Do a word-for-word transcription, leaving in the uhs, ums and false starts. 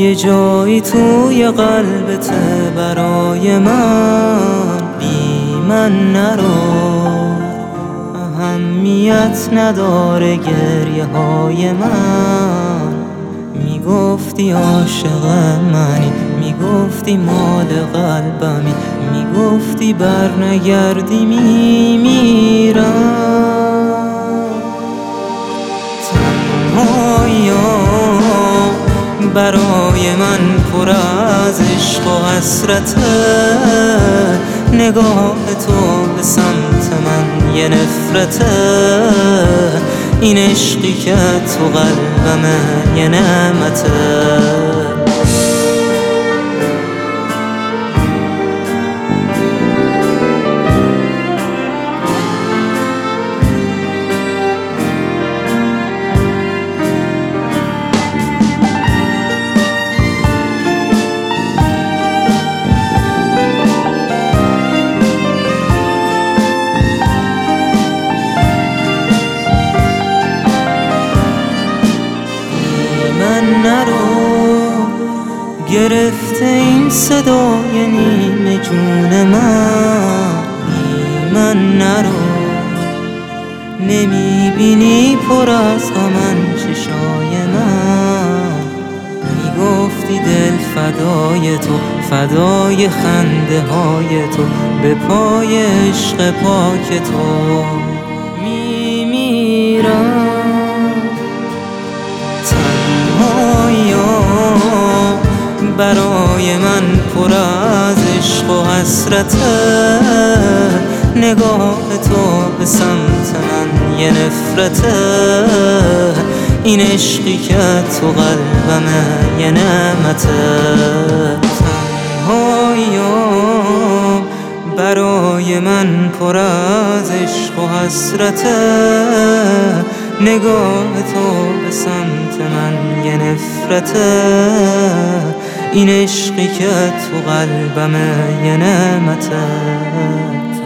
یه جایی توی قلبت برای من، بی من نرو. اهمیت نداره گریه های من. میگفتی عاشق منی، میگفتی مال قلبمی، میگفتی بر نگردی میمیرم. تنهایی‌ام برای من پر از عشق و حسرته، نگاه تو به سمت من یه نفرته. این عشقی که تو قلبمه یه نعمته. نرو گرفته این صدای نیمه جون من، بی من نرو. نمیبینی پر از غمن چشای من، میگفتی دل فدای تو، فدای خنده های تو، به پای عشق پاک تو میمیرم. برای من پر از عشق و حسرته، نگاه تو به سمت من یه نفرته. این عشقی که تو قلبمه یه نعمته. تنهایی‌ام برای من پر از عشق و حسرته، نگاه تو به سمت من یه نفرته. این عشقی که تو قلبمه یه نعمته.